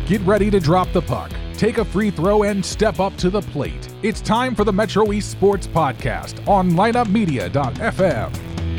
Get ready to drop the puck, take a free throw, and step up to the plate. It's time for the Metro East Sports Podcast on lineupmedia.fm.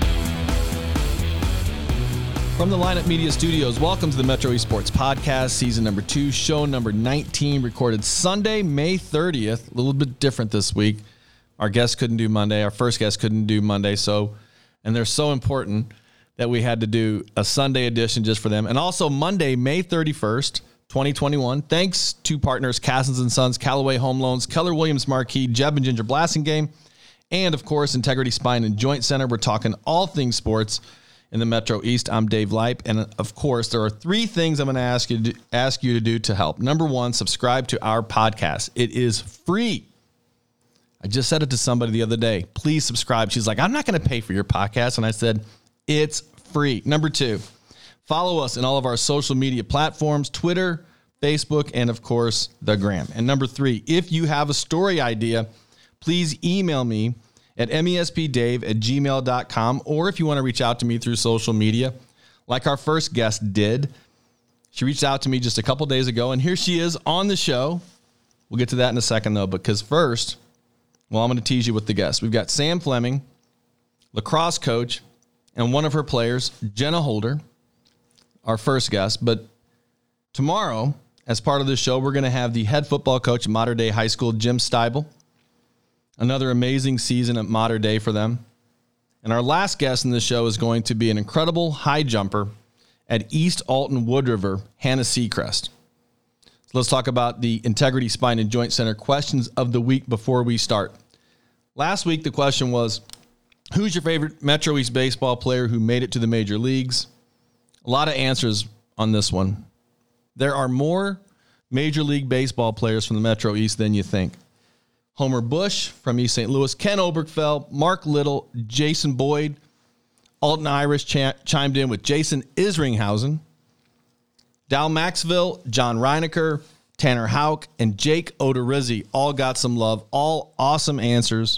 From the Lineup Media Studios, welcome to the Metro East Sports Podcast, season number 2, show number 19, recorded Sunday, May 30th. A little bit different this week. Our guest couldn't do Monday. Our first guest couldn't do Monday, and they're so important that we had to do a Sunday edition just for them. And also Monday, May 31st, 2021. Thanks to partners Cassins & Sons, Callaway Home Loans, Keller Williams Marquee, Jeb and Ginger Blasingame, and of course, Integrity Spine and Joint Center. We're talking all things sports in the Metro East. I'm Dave Leip, and of course, there are 3 things I'm going to ask you to do to help. Number 1, subscribe to our podcast. It is free. I just said it to somebody the other day. Please subscribe. She's like, I'm not going to pay for your podcast. And I said, it's free. Number 2, follow us in all of our social media platforms, Twitter, Facebook, and of course, the Gram. And number 3, if you have a story idea, please email me at mespdave@gmail.com, or if you want to reach out to me through social media, like our first guest did. She reached out to me just a couple days ago, and here she is on the show. We'll get to that in a second, though, because first, I'm going to tease you with the guest. We've got Sam Fleming, lacrosse coach, and one of her players, Jenna Holder, our first guest. But tomorrow, as part of this show, we're going to have the head football coach at Mater Dei High School, Jim Steibel. Another amazing season at Mater Dei for them. And our last guest in the show is going to be an incredible high jumper at East Alton Wood River, Hannah Seacrest. So let's talk about the Integrity Spine and Joint Center questions of the week before we start. Last week, the question was, who's your favorite Metro East baseball player who made it to the major leagues? A lot of answers on this one. There are more Major League Baseball players from the Metro East than you think. Homer Bush from East St. Louis, Ken Obergfell, Mark Little, Jason Boyd, Alton Irish chimed in with Jason Isringhausen, Dal Maxville, John Reinecker, Tanner Houck, and Jake Odorizzi all got some love. All awesome answers.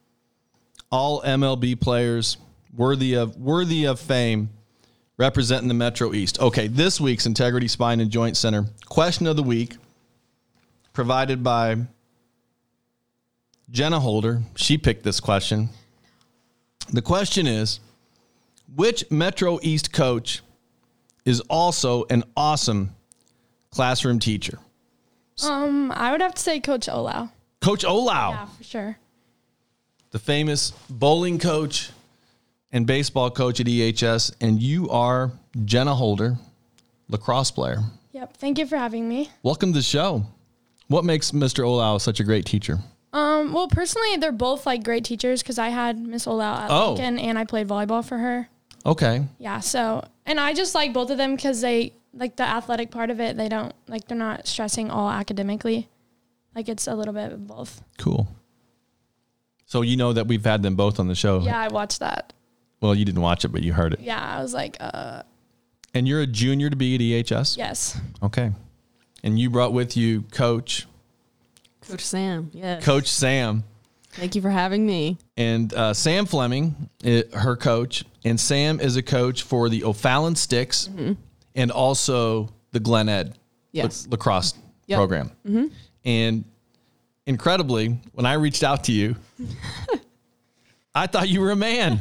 All MLB players worthy of fame, representing the Metro East. Okay, this week's Integrity Spine and Joint Center question of the week, provided by Jenna Holder. She picked this question. The question is, which Metro East coach is also an awesome classroom teacher? I would have to say Coach Olau. Coach Olau. Yeah, for sure. The famous bowling coach and baseball coach at EHS, and you are Jenna Holder, lacrosse player. Yep. Thank you for having me. Welcome to the show. What makes Mr. Olau such a great teacher? Well, personally, they're both like great teachers because I had Miss Olau at Lincoln and I played volleyball for her. Okay. Yeah. So, and I just like both of them because they like the athletic part of it. They don't like, they're not stressing all academically. Like it's a little bit of both. Cool. So you know that we've had them both on the show. Yeah, I watched that. Well, you didn't watch it, but you heard it. Yeah, I was like, And you're a junior to be at EHS? Yes. Okay. And you brought with you Coach Sam, yes. Coach Sam. Thank you for having me. And Sam Fleming, her coach. And Sam is a coach for the O'Fallon Sticks and also the Glen Ed lacrosse program. Mm-hmm. And incredibly, when I reached out to you, I thought you were a man.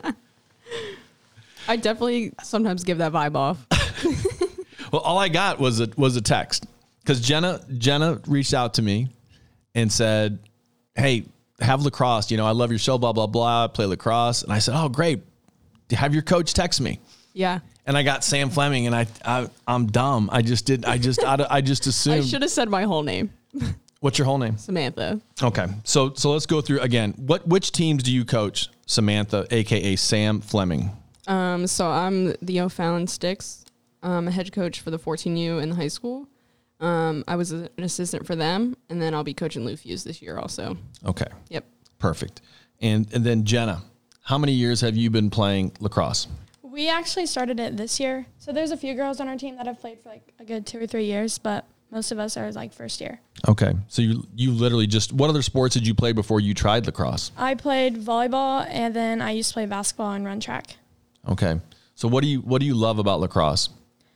I definitely sometimes give that vibe off. Well, all I got was a text because Jenna reached out to me and said, "Hey, have lacrosse. You know, I love your show. Blah blah blah. I play lacrosse." And I said, "Oh, great. Have your coach text me." Yeah. And I got Sam Fleming, and I'm dumb. I just assumed. I should have said my whole name. What's your whole name? Samantha. Okay, so let's go through again. Which teams do you coach, Samantha, aka Sam Fleming? So I'm the O'Fallon Sticks, a head coach for the 14U in the high school. I was an assistant for them, and then I'll be coaching Lou Fuse this year also. Okay. Yep. Perfect. And then Jenna, how many years have you been playing lacrosse? We actually started it this year. So there's a few girls on our team that have played for like a good 2 or 3 years, but most of us are like first year. Okay. So you literally just, what other sports did you play before you tried lacrosse? I played volleyball, and then I used to play basketball and run track. Okay. So what do you love about lacrosse?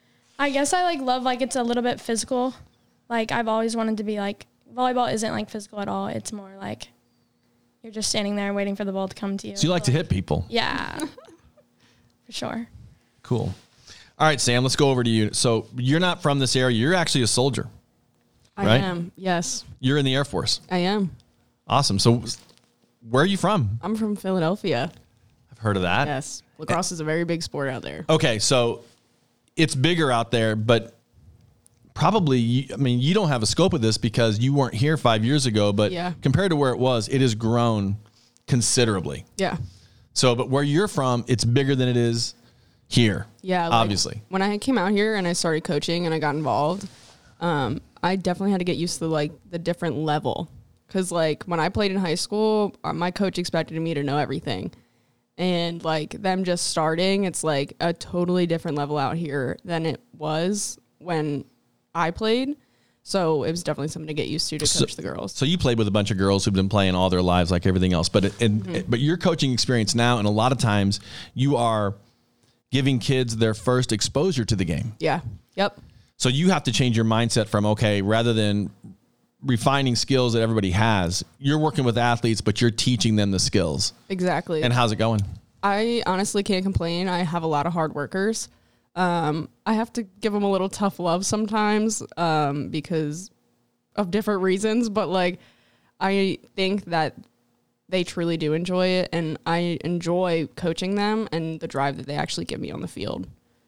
I guess I love it's a little bit physical. I've always wanted to be volleyball isn't physical at all. It's more you're just standing there waiting for the ball to come to you. So you like to hit people? Yeah, for sure. Cool. All right, Sam, let's go over to you. So you're not from this area. You're actually a soldier. I right? am. Yes, You're in the Air Force. I am. Awesome. So where are you from? I'm from Philadelphia. I've heard of that. Yes. Lacrosse is a very big sport out there. Okay, so it's bigger out there, but probably, you don't have a scope of this because you weren't here 5 years ago, but Yeah. compared to where it was, it has grown considerably. Yeah. So, but where you're from, it's bigger than it is here. Yeah. Obviously. When I came out here and I started coaching and I got involved, I definitely had to get used to the different level. Cause when I played in high school, my coach expected me to know everything. And them just starting, it's a totally different level out here than it was when I played. So it was definitely something to get used to coach the girls. So you played with a bunch of girls who've been playing all their lives like everything else. But but your coaching experience now, and a lot of times you are giving kids their first exposure to the game. Yeah. Yep. So you have to change your mindset from, okay, rather than refining skills that everybody has, you're working with athletes, but you're teaching them the skills. Exactly. And how's it going? I honestly can't complain. I have a lot of hard workers. I have to give them a little tough love sometimes because of different reasons. But I think that they truly do enjoy it. And I enjoy coaching them and the drive that they actually give me on the field.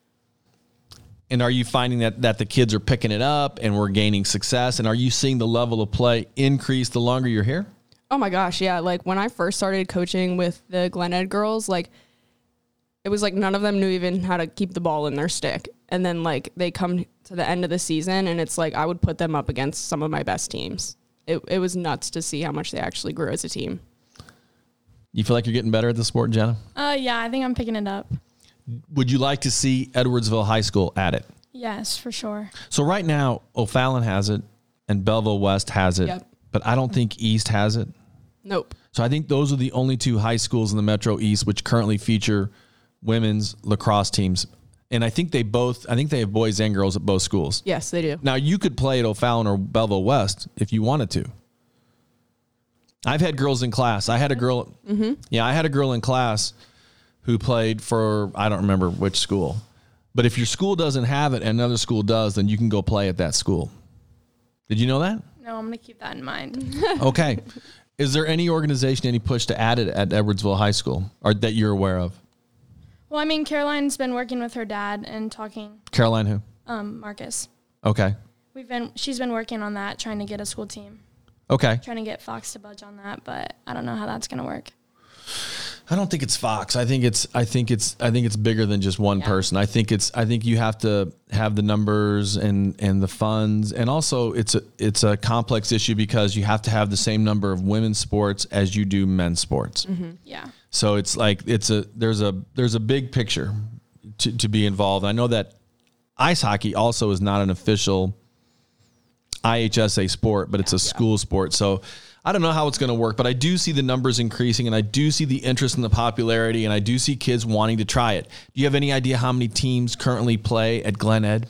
And are you finding that the kids are picking it up and we're gaining success? And are you seeing the level of play increase the longer you're here? Oh my gosh, yeah. When I first started coaching with the Glen Ed girls, it was none of them knew even how to keep the ball in their stick. And then they come to the end of the season and it's I would put them up against some of my best teams. It was nuts to see how much they actually grew as a team. You feel like you're getting better at the sport, Jenna? Yeah, I think I'm picking it up. Would you like to see Edwardsville High School at it? Yes, for sure. So right now, O'Fallon has it and Belleville West has it, Yep. but I don't think East has it. Nope. So I think those are the only two high schools in the Metro East which currently feature women's lacrosse teams. And I think they have boys and girls at both schools. Yes, they do. Now, you could play at O'Fallon or Belleville West if you wanted to. I've had girls in class. I had a girl. Yeah, I had a girl in class who played for, I don't remember which school. But if your school doesn't have it and another school does, then you can go play at that school. Did you know that? No, I'm going to keep that in mind. Okay. Is there any organization, any push to add it at Edwardsville High School or that you're aware of? Well, Caroline's been working with her dad and talking. Caroline who? Marcus. Okay. She's been working on that, trying to get a school team. Okay. Trying to get Fox to budge on that, but I don't know how that's going to work. I don't think it's Fox. I think it's bigger than just one person. I think you have to have the numbers and the funds, and also it's a complex issue because you have to have the same number of women's sports as you do men's sports. Mm-hmm. Yeah. So it's there's a big picture to be involved. I know that ice hockey also is not an official IHSA sport, but it's a school sport. So I don't know how it's going to work, but I do see the numbers increasing and I do see the interest and the popularity and I do see kids wanting to try it. Do you have any idea how many teams currently play at Glen Ed?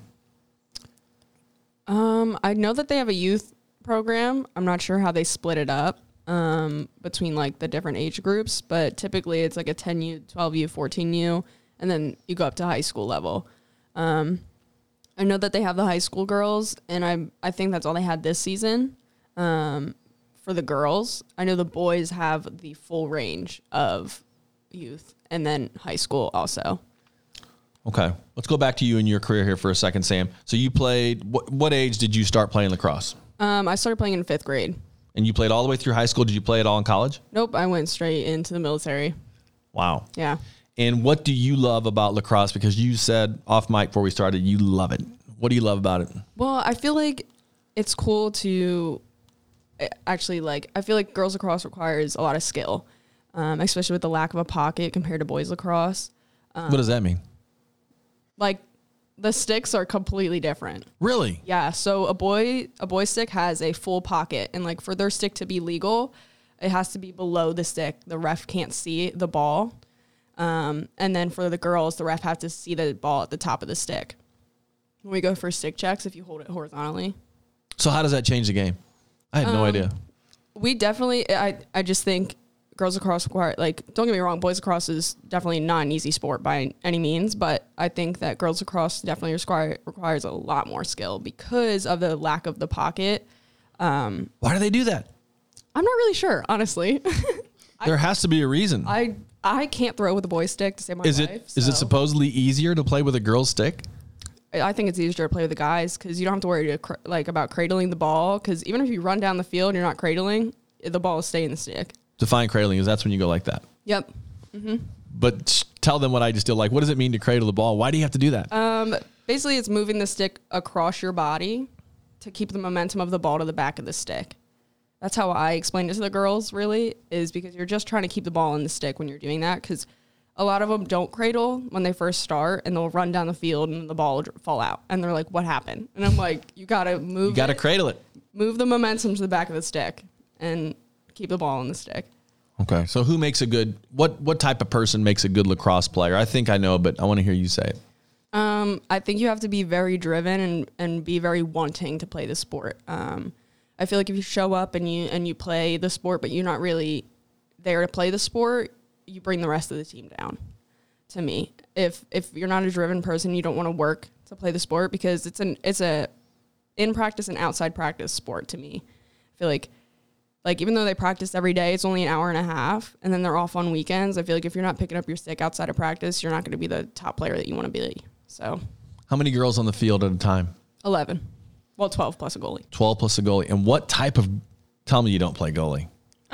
I know that they have a youth program. I'm not sure how they split it up between the different age groups, but typically it's a 10U, 12U, 14U, and then you go up to high school level. I know that they have the high school girls, and I think that's all they had this season. For the girls, I know the boys have the full range of youth and then high school also. Okay. Let's go back to you and your career here for a second, Sam. So you played, what age did you start playing lacrosse? I started playing in 5th grade. And you played all the way through high school. Did you play it all in college? Nope, I went straight into the military. Wow. Yeah. And what do you love about lacrosse? Because you said off mic before we started, you love it. What do you love about it? Well, I feel like it's cool to actually I feel like girls lacrosse requires a lot of skill, especially with the lack of a pocket compared to boys lacrosse. What does that mean? The sticks are completely different. Really? Yeah. So a boy stick has a full pocket, and for their stick to be legal, it has to be below the stick. The ref can't see the ball. And then for the girls, the ref has to see the ball at the top of the stick. when we go for stick checks if you hold it horizontally. So how does that change the game? I had no idea. We definitely, I just think girls lacrosse require, like, don't get me wrong, boys lacrosse is definitely not an easy sport by any means, but I think that girls lacrosse definitely requires a lot more skill because of the lack of the pocket. Why do they do that? I'm not really sure, honestly. There has to be a reason. I can't throw with a boy stick to save my Is life. it supposedly easier to play with a girl's stick? I think it's easier to play with the guys because you don't have to worry about cradling the ball, because even if you run down the field and you're not cradling, the ball will stay in the stick. Define cradling is that's when you go like that. Yep. But tell them what I just did. Like, what does it mean to cradle the ball? Why do you have to do that? Basically, it's moving the stick across your body to keep the momentum of the ball to the back of the stick. That's how I explained it to the girls, really, is because you're just trying to keep the ball in the stick when you're doing that, because a lot of them don't cradle when they first start, and they'll run down the field and the ball will fall out. And they're like, what happened? And I'm like, you got to move You got to cradle it. Move the momentum to the back of the stick and keep the ball in the stick. Okay. So who makes a good, what type of person makes a good lacrosse player? I think I know, but I want to hear you say it. I think you have to be very driven and be very wanting to play the sport. I feel like if you show up and you play the sport, but you're not really there to play the sport, you bring the rest of the team down. To me, if you're not a driven person, you don't want to work to play the sport, because it's a in practice and outside practice sport. To me, I feel like even though they practice every day, it's only an hour and a half, and then they're off on weekends. I feel like if you're not picking up your stick outside of practice, you're not going to be the top player that you want to be. So, How many girls on the field at a time? 11. Well, 12 plus a goalie. 12 plus a goalie. And what type of, tell me you don't play goalie.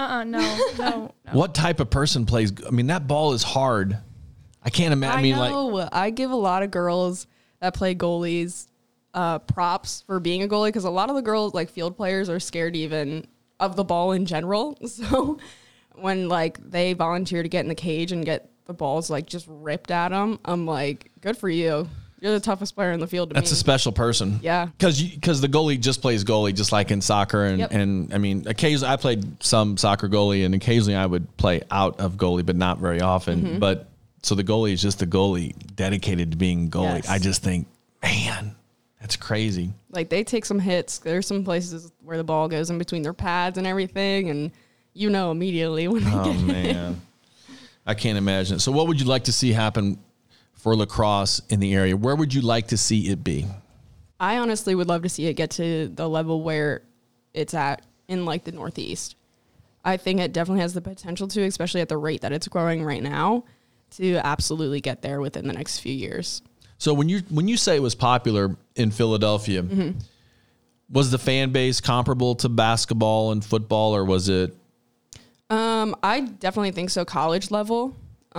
No. What type of person plays? I mean, that ball is hard. I can't imagine. I give a lot of girls that play goalies props for being a goalie, because a lot of the girls, like field players, are scared even of the ball in general. So when like they volunteer to get in the cage and get the balls like just ripped at them, I'm like, good for you. You're the toughest player in the field to me. That's a special person. Yeah. Because the goalie just plays goalie, just like in soccer. And I mean, occasionally I played some soccer goalie, and occasionally I would play out of goalie, but not very often. But so the goalie is just the goalie dedicated to being goalie. Yes. I just think, man, that's crazy. Like, they take some hits. There's some places where the ball goes in between their pads and everything, and you know immediately when they get Man. I can't imagine it. So what would you like to see happen for lacrosse in the area? Where would you like to see it be? I honestly would love to see it get to the level where it's at in like the Northeast. I think it definitely has the potential to, especially at the rate that it's growing right now, to absolutely get there within the next few years. So when you say it was popular in Philadelphia, was the fan base comparable to basketball and football, or was it? I definitely think so, college level,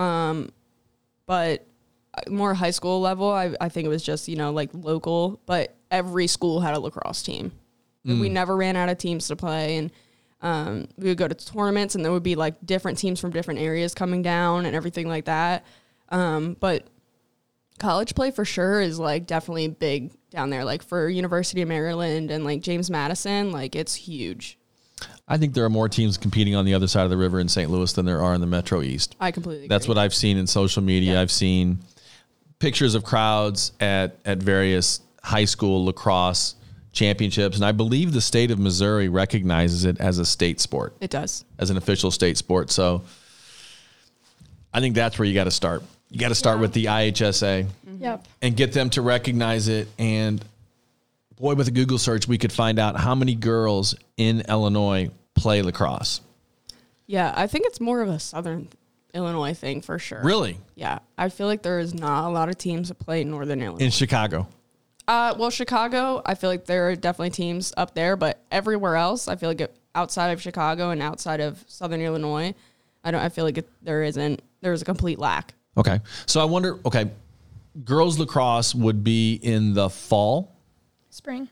but more high school level. I think it was just, like local, but every school had a lacrosse team. We never ran out of teams to play, and we would go to tournaments, and there would be like different teams from different areas coming down and everything like that. But college play for sure is like definitely big down there. Like for University of Maryland and like James Madison, like it's huge. I think there are more teams competing on the other side of the river in St. Louis than there are in the Metro East. I completely agree. That's what I've seen in social media. Yeah. I've seen pictures of crowds at various high school lacrosse championships, and I believe the state of Missouri recognizes it as a state sport. It does. As an official state sport. So I think that's where you got to start. You got to start with the IHSA Yep. and get them to recognize it. And boy, with a Google search, we could find out how many girls in Illinois play lacrosse. Yeah, I think it's more of a Southern Illinois thing for sure. Really? Yeah, I feel like there is not a lot of teams that play Northern Illinois. In Chicago? Well, Chicago, I feel like there are definitely teams up there, but everywhere else, I feel like outside of Chicago and outside of Southern Illinois, I feel like there's a complete lack. Okay. So I wonder, girls lacrosse would be in the fall. Spring.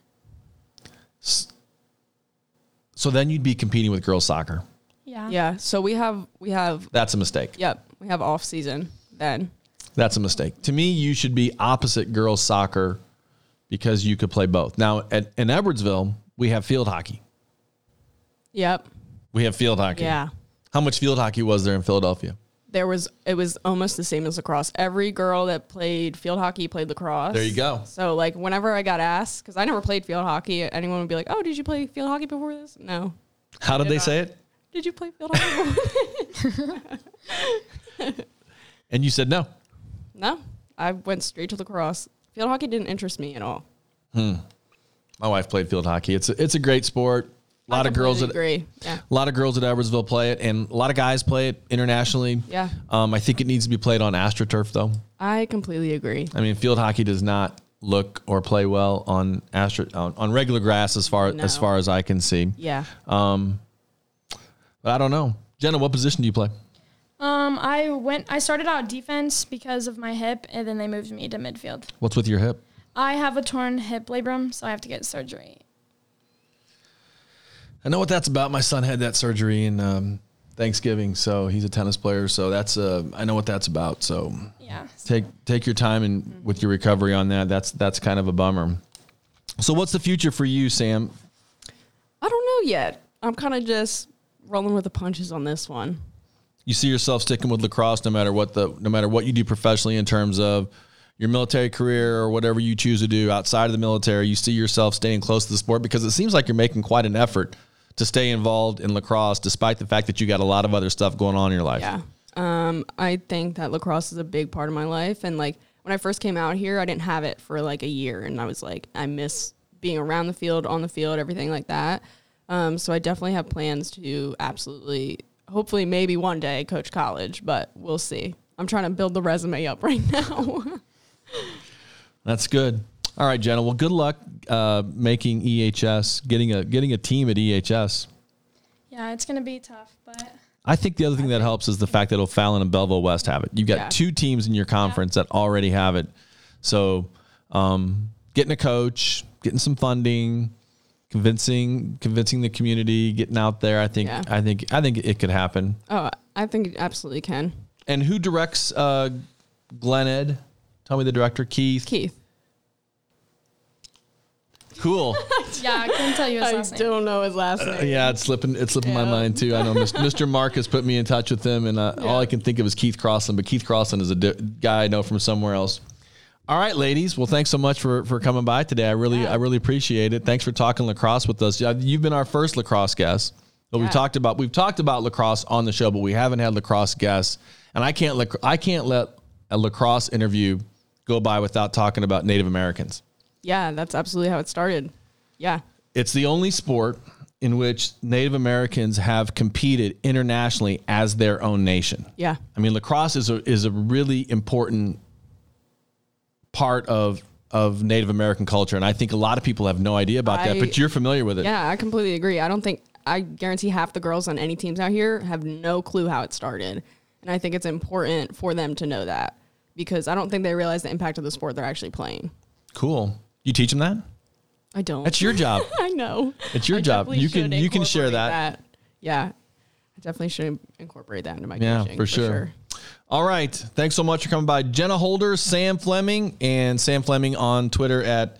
So then you'd be competing with girls soccer. Yeah. Yeah, so we have. That's a mistake. Yep, we have off season then. That's a mistake. To me, you should be opposite girls soccer because you could play both. Now, in Edwardsville, we have field hockey. Yep. We have field hockey. Yeah. How much field hockey was there in Philadelphia? it was almost the same as lacrosse. Every girl that played field hockey played lacrosse. There you go. So like whenever I got asked, because I never played field hockey, anyone would be like, "Oh, did you play field hockey before this?" No. How did they say it? Did you play field hockey before? And you said no. No, I went straight to lacrosse. Field hockey didn't interest me at all. My wife played field hockey. It's a great sport. A lot of girls agree. Yeah. A lot of girls at Edwardsville play it, and a lot of guys play it internationally. Yeah. I think it needs to be played on AstroTurf though. I completely agree. I mean, field hockey does not look or play well on on regular grass as far as I can see. Yeah. But I don't know. Jenna, what position do you play? I started out defense because of my hip, and then they moved me to midfield. What's with your hip? I have a torn hip labrum, so I have to get surgery. I know what that's about. My son had that surgery in Thanksgiving, so he's a tennis player. So that's I know what that's about. So yeah, take your time and with your recovery on that. That's kind of a bummer. So what's the future for you, Sam? I don't know yet. I'm kind of just rolling with the punches on this one. You see yourself sticking with lacrosse no matter what you do professionally in terms of your military career or whatever you choose to do outside of the military. You see yourself staying close to the sport because it seems like you're making quite an effort to stay involved in lacrosse despite the fact that you got a lot of other stuff going on in your life. Yeah. I think that lacrosse is a big part of my life. And like when I first came out here, I didn't have it for like a year. And I was like, I miss being around the field, on the field, everything like that. So I definitely have plans to hopefully maybe one day coach college, but we'll see. I'm trying to build the resume up right now. That's good. All right, Jenna. Well, good luck making EHS, getting a team at EHS. Yeah, it's gonna be tough, but I think the other thing that helps is the fact that O'Fallon and Belleville West have it. You've got two teams in your conference that already have it. So getting a coach, getting some funding, convincing the community, getting out there. I think it could happen. Oh, I think it absolutely can. And who directs Glen Ed? Tell me the director. Keith. Cool. Yeah, I couldn't tell you his last name. I don't know his last name. Yeah, it's slipping my mind too. I know Mr. Mark has put me in touch with him, and all I can think of is Keith Crossland. But Keith Crossland is a guy I know from somewhere else. All right, ladies. Well, thanks so much for coming by today. I really appreciate it. Thanks for talking lacrosse with us. You've been our first lacrosse guest. But we've talked about lacrosse on the show, but we haven't had lacrosse guests. And I can't let a lacrosse interview go by without talking about Native Americans. Yeah, that's absolutely how it started. Yeah. It's the only sport in which Native Americans have competed internationally as their own nation. Yeah. I mean, lacrosse is a really important part of Native American culture, and I think a lot of people have no idea about that, but you're familiar with it. Yeah, I completely agree. I guarantee half the girls on any teams out here have no clue how it started. And I think it's important for them to know that because I don't think they realize the impact of the sport they're actually playing. Cool. You teach them that? I don't. That's your job. I know. It's your job. You can share that. Yeah. I definitely should incorporate that into my coaching. Yeah, for sure. All right. Thanks so much for coming by. Jenna Holder, Sam Fleming, and Sam Fleming on Twitter at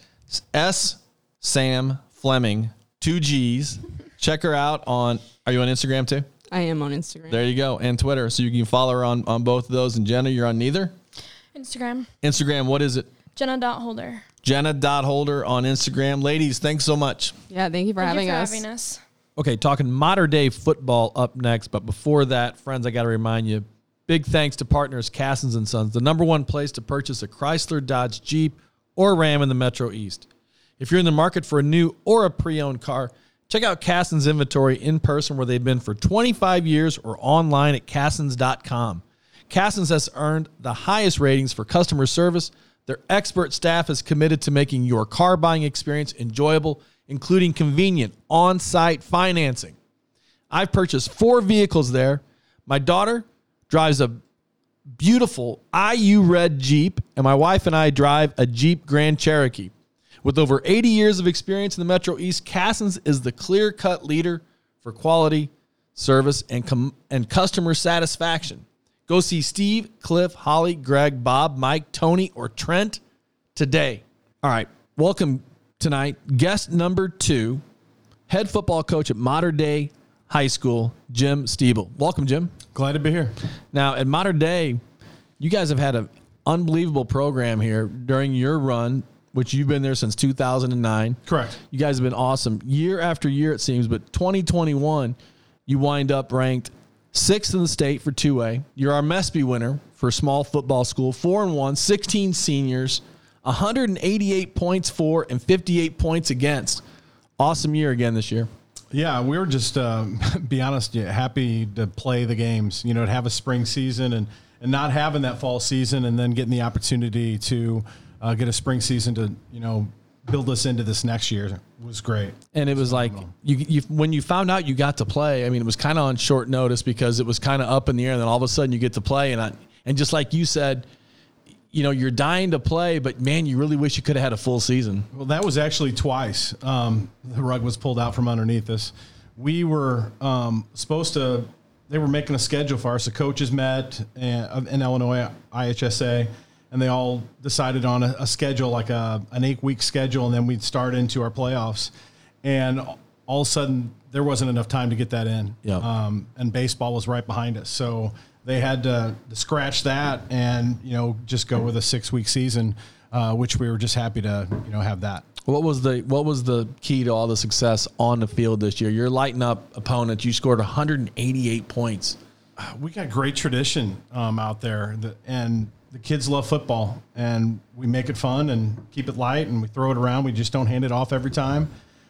@SamFleming, 2 G's. Check her out are you on Instagram too? I am on Instagram. There you go. And Twitter. So you can follow her on both of those. And Jenna, you're on neither? Instagram, what is it? Jenna.Holder. Jenna.Holder on Instagram. Ladies, thanks so much. Yeah, thank you for having us. Okay, talking modern day football up next. But before that, friends, I got to remind you, big thanks to partners Cassens & Sons, the #1 place to purchase a Chrysler, Dodge, Jeep, or Ram in the Metro East. If you're in the market for a new or a pre-owned car, check out Cassens Inventory in person where they've been for 25 years or online at Cassens.com. Cassens has earned the highest ratings for customer service. Their expert staff is committed to making your car buying experience enjoyable, including convenient on-site financing. I've purchased 4 vehicles there. My daughter drives a beautiful IU red Jeep, and my wife and I drive a Jeep Grand Cherokee. With over 80 years of experience in the Metro East, Cassens is the clear-cut leader for quality, service, and customer satisfaction. Go see Steve, Cliff, Holly, Greg, Bob, Mike, Tony, or Trent today. All right, welcome tonight. Guest number 2, head football coach at Modern Day High School, Jim Stiebel. Welcome, Jim. Glad to be here. Now, at Mater Dei, you guys have had an unbelievable program here during your run, which you've been there since 2009. Correct. You guys have been awesome year after year, it seems, but 2021, you wind up ranked 6th in the state for 2A. You're our MESPY winner for small football school, 4-1, 16 seniors, 188 points for and 58 points against. Awesome year again this year. Yeah, we were just, be honest, happy to play the games, to have a spring season and not having that fall season and then getting the opportunity to get a spring season to, build us into this next year was great. And it was like, you when you found out you got to play, I mean, it was kind of on short notice because it was kind of up in the air, and then all of a sudden you get to play. And just like you said, you're dying to play, but man, you really wish you could have had a full season. Well, that was actually twice. The rug was pulled out from underneath us. We were they were making a schedule for us. The coaches met in Illinois, IHSA, and they all decided on a schedule, like an 8-week schedule, and then we'd start into our playoffs. And all of a sudden, there wasn't enough time to get that in. Yep. And baseball was right behind us. So they had to scratch that and, just go with a 6-week season, which we were just happy to, have that. What was the key to all the success on the field this year? You're lighting up opponents. You scored 188 points. We got great tradition out there, and the kids love football, and we make it fun and keep it light, and we throw it around. We just don't hand it off every time.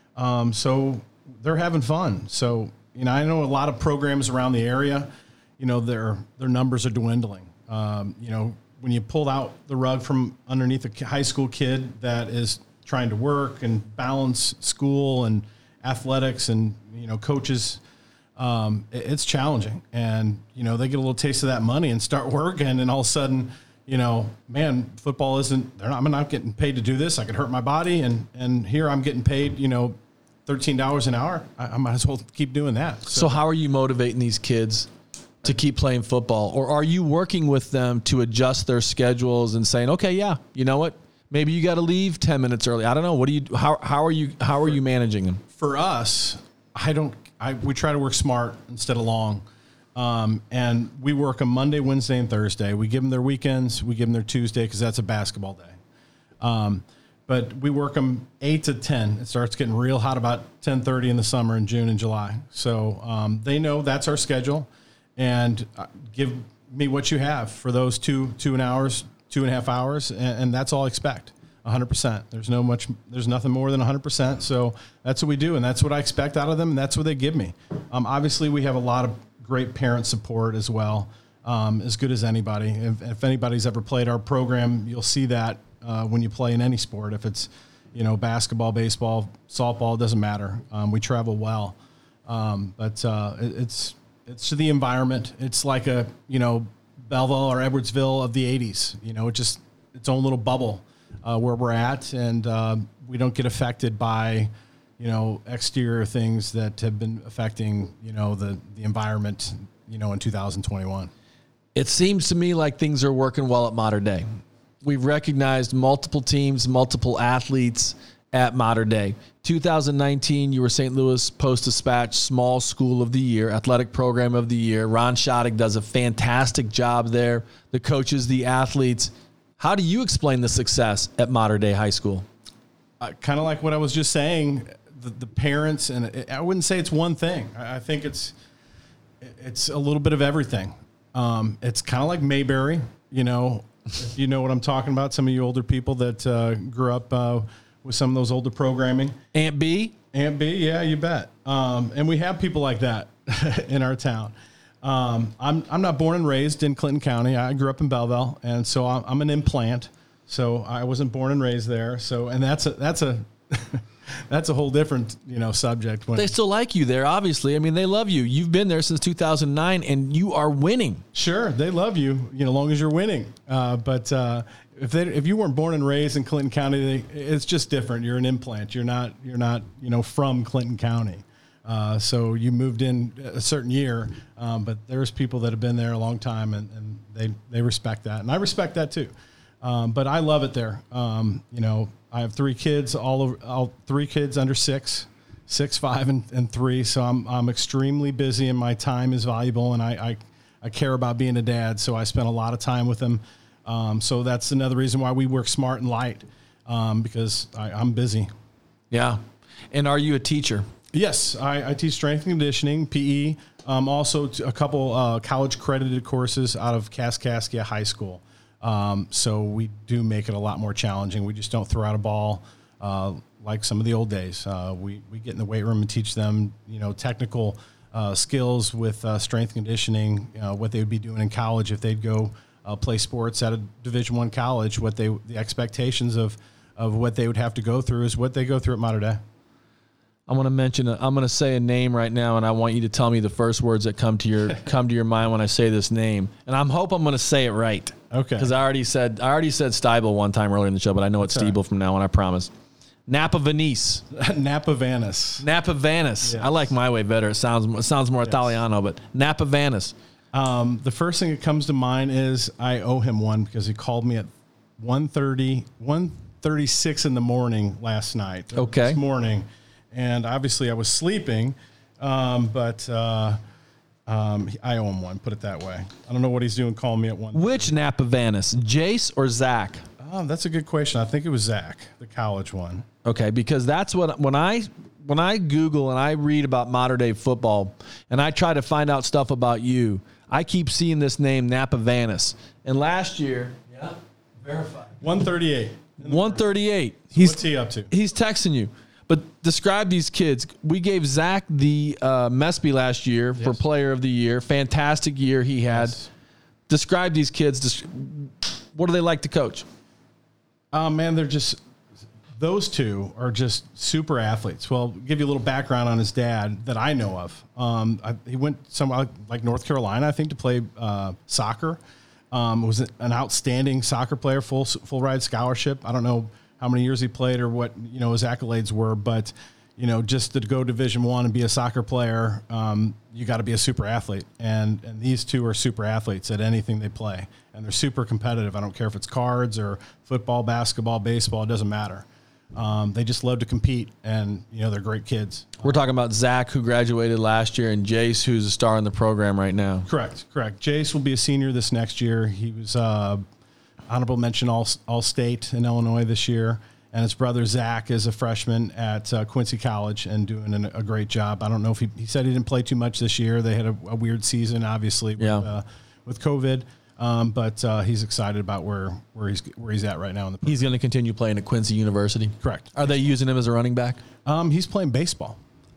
So they're having fun. So, I know a lot of programs around the area, their numbers are dwindling. When you pull out the rug from underneath a high school kid that is trying to work and balance school and athletics and, coaches, it's challenging. And, they get a little taste of that money and start working, and all of a sudden, man, football I'm not getting paid to do this. I could hurt my body. And here I'm getting paid, $13 an hour. I might as well keep doing that. So how are you motivating these kids to keep playing football? Or are you working with them to adjust their schedules and saying, okay, yeah, you know what? Maybe you got to leave 10 minutes early. I don't know. How are you managing them? For us, we try to work smart instead of long. And we work on Monday, Wednesday, and Thursday. We give them their weekends. We give them their Tuesday because that's a basketball day. But we work them 8 to 10. It starts getting real hot about 10:30 in the summer in June and July. So they know that's our schedule. And give me what you have for those 2.5 hours, and that's all I expect. 100%. There's nothing more than 100%. So that's what we do, and that's what I expect out of them, and that's what they give me. Obviously, we have a lot of great parent support as well, as good as anybody. If anybody's ever played our program, you'll see that when you play in any sport. If it's basketball, baseball, softball, it doesn't matter. We travel well, but it's the environment. It's like a Belleville or Edwardsville of the 80s. It's just its own little bubble where we're at, and we don't get affected by exterior things that have been affecting the environment in 2021. It seems to me like things are working well at Mater Dei. We've recognized multiple teams, multiple athletes at Mater Dei. 2019, you were St. Louis Post-Dispatch Small School of the Year, Athletic Program of the Year. Ron Schottig does a fantastic job there. The coaches, the athletes. How do you explain the success at Mater Dei High School? Kind of like what I was just saying, the parents, and I wouldn't say it's one thing. I think it's a little bit of everything. It's kind of like Mayberry, if you know what I'm talking about, some of you older people that grew up with some of those older programming. Aunt B, yeah, you bet. And we have people like that in our town. I'm not born and raised in Clinton County. I grew up in Belleville, and so I'm an implant. So I wasn't born and raised there. So, and that's a that's a whole different subject. They still like you there, obviously. I mean, they love you. You've been there since 2009, and you are winning. Sure, they love you, as long as you're winning. But if you weren't born and raised in Clinton County, it's just different. You're an implant. You're not from Clinton County. So you moved in a certain year, but there's people that have been there a long time, and they respect that, and I respect that too. But I love it there. I have 3 kids, all 3 kids under 6. 6, 5, and 3. So I'm extremely busy, and my time is valuable, and I care about being a dad. So I spend a lot of time with them. So that's another reason why we work smart and light, because I'm busy. Yeah. And are you a teacher? Yes, I teach strength and conditioning, PE, also a couple college credited courses out of Kaskaskia High School. So we do make it a lot more challenging. We just don't throw out a ball like some of the old days. We get in the weight room and teach them, technical skills with strength conditioning, what they would be doing in college if they'd go play sports at a Division I college. The expectations of what they would have to go through is what they go through at Mater Dei. I'm going to say a name right now, and I want you to tell me the first words that come to your mind when I say this name. And I'm going to say it right. Okay. Because I already said Steibel one time earlier in the show, but I know it's Steibel from now on, I promise. Napa Venice. Napa Venice. Napa Venice. Yes. I like my way better. It sounds more Italiano, but Napa Venice. The first thing that comes to mind is I owe him one because he called me at 1:36 in the morning last night. Okay. This morning. And obviously I was sleeping, but I owe him one, put it that way. I don't know what he's doing calling me at 1. Which Napa Venice? Jace or Zach? That's a good question. I think it was Zach, the college one. Okay, because that's what when I Google and I read about Mater Dei football and I try to find out stuff about you, I keep seeing this name Napa Venice. And last year, verified. 138. 138. What's he up to? He's texting you. But describe these kids. We gave Zach the Mespy last year for Player of the Year. Fantastic year he had. Yes. Describe these kids. What do they like to coach? Man, those two are just super athletes. Well, give you a little background on his dad that I know of. He went somewhere like North Carolina, I think, to play soccer. Was an outstanding soccer player, full ride scholarship. I don't know how many years he played or what, his accolades were, but, just to go Division I and be a soccer player, you got to be a super athlete. And these two are super athletes at anything they play. And they're super competitive. I don't care if it's cards or football, basketball, baseball, it doesn't matter. They just love to compete, and, they're great kids. We're talking about Zach, who graduated last year, and Jace, who's a star in the program right now. Correct. Jace will be a senior this next year. He was honorable mention All-State in Illinois this year. And his brother, Zach, is a freshman at Quincy College and doing a great job. I don't know if he said he didn't play too much this year. They had a weird season, obviously, with COVID. But he's excited about where he's at right now in the program. He's going to continue playing at Quincy University. Correct. Are they using him as a running back? He's playing baseball.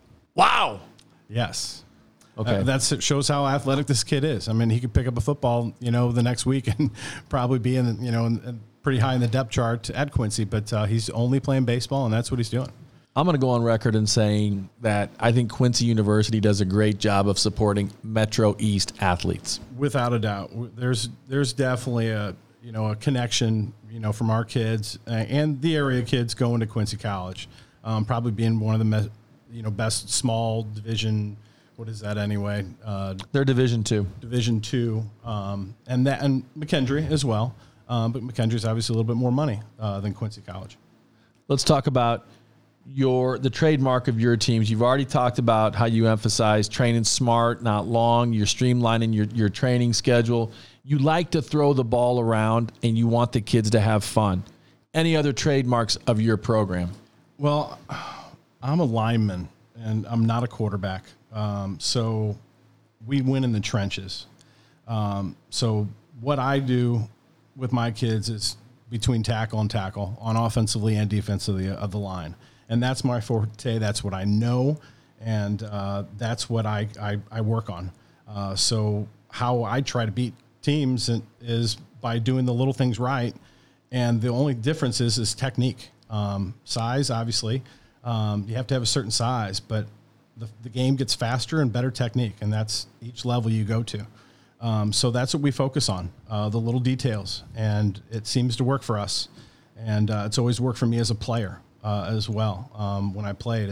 Wow. Yes. Okay. That shows how athletic this kid is. I mean, he could pick up a football, the next week and probably be in pretty high in the depth chart at Quincy. But he's only playing baseball, and that's what he's doing. I'm going to go on record in saying that I think Quincy University does a great job of supporting Metro East athletes. Without a doubt, there's definitely a connection, from our kids and the area kids going to Quincy College, probably being one of the best small division. What is that anyway? They're Division II. Division II, and McKendree as well. But McKendree's obviously a little bit more money than Quincy College. Let's talk about the trademark of your teams. You've already talked about how you emphasize training smart, not long. You're streamlining your training schedule. You like to throw the ball around, and you want the kids to have fun. Any other trademarks of your program? Well, I'm a lineman, and I'm not a quarterback. So we win in the trenches. So what I do with my kids is between tackle and tackle on offensively and defensively of the line. And that's my forte. That's what I know. And that's what I work on. So how I try to beat teams is by doing the little things right. And the only difference is technique. Size, obviously. You have to have a certain size, but the game gets faster and better technique. And that's each level you go to. So that's what we focus on, the little details. And it seems to work for us. And it's always worked for me as a player as well. When I played,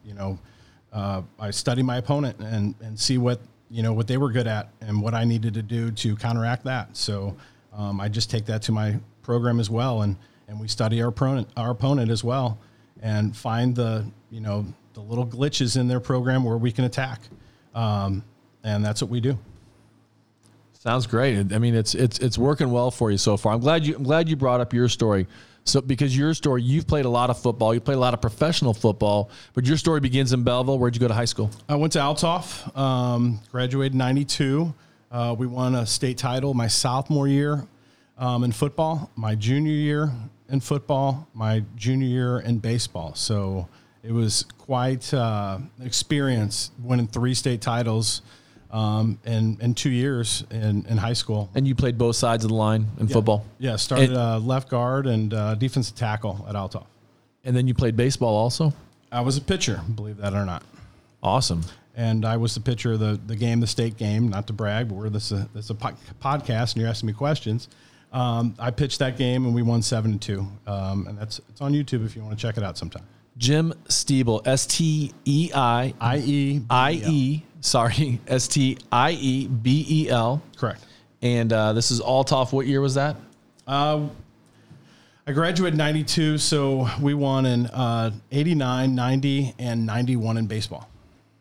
I study my opponent and see what they were good at and what I needed to do to counteract that. So I just take that to my program as well, and we study our opponent as well, and find the the little glitches in their program where we can attack. And that's what we do. Sounds great. I mean, it's working well for you so far. I'm glad you brought up your story. So because your story, you've played a lot of football, you played a lot of professional football, but your story begins in Belleville. Where'd you go to high school? I went to Althoff, graduated in 92. We won a state title my sophomore year in football, my junior year in football, my junior year in baseball. So it was quite an experience winning 3 state titles in 2 years in high school. And you played both sides of the line in football? Yeah, started left guard and defensive tackle at Althoff. And then you played baseball also? I was a pitcher, believe that or not. Awesome. And I was the pitcher of the state game, not to brag, but this is a podcast and you're asking me questions. I pitched that game and we won 7-2. And it's on YouTube if you want to check it out sometime. Jim Stiebel, Stiebel. Correct. And this is Althoff. What year was that? I graduated in 92, so we won in 89, 90, and 91 in baseball.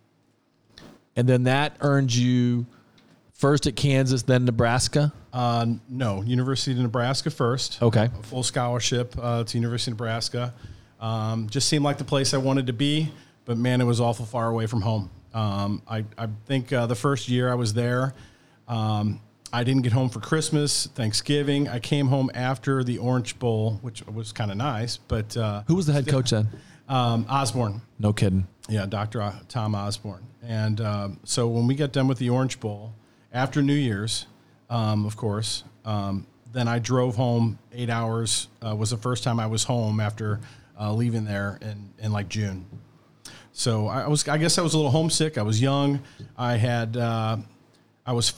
And then that earned you first at Kansas, then Nebraska? No, University of Nebraska first. Okay. A full scholarship to University of Nebraska. Just seemed like the place I wanted to be, but man, it was awful far away from home. I think the first year I was there, I didn't get home for Christmas, Thanksgiving. I came home after the Orange Bowl, which was kind of nice. But who was the head coach then? Osborne. No kidding. Yeah, Dr. Tom Osborne. And so when we got done with the Orange Bowl, after New Year's, of course, then I drove home 8 hours. Was the first time I was home after leaving there in like June. So I guess I was a little homesick. I was young. I was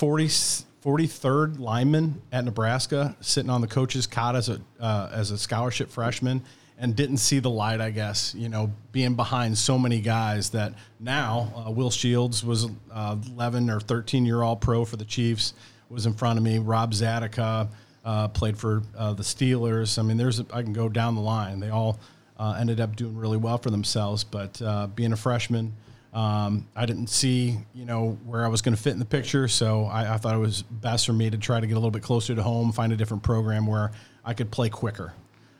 43rd lineman at Nebraska, sitting on the coach's cot as a scholarship freshman, and didn't see the light, I guess, being behind so many guys that now Will Shields was 11 or 13-year All-Pro for the Chiefs, was in front of me. Rob Zadika played for the Steelers. I mean, I can go down the line. They all ended up doing really well for themselves, but being a freshman, I didn't see, where I was going to fit in the picture, so I thought it was best for me to try to get a little bit closer to home, find a different program where I could play quicker.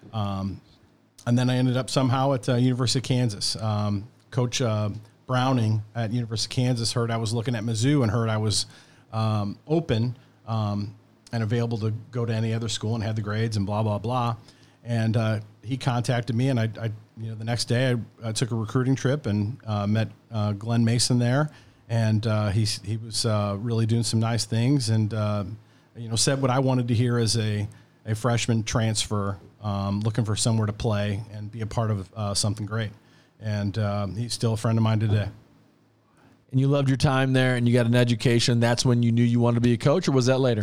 And then I ended up somehow at University of Kansas. Coach Browning at University of Kansas heard I was looking at Mizzou and heard I was open and available to go to any other school and had the grades and blah, blah, blah. And he contacted me, and I the next day I took a recruiting trip and met Glenn Mason there, and he was really doing some nice things, and said what I wanted to hear as a freshman transfer, looking for somewhere to play and be a part of something great. And he's still a friend of mine today. And you loved your time there, and you got an education. That's when you knew you wanted to be a coach, or was that later?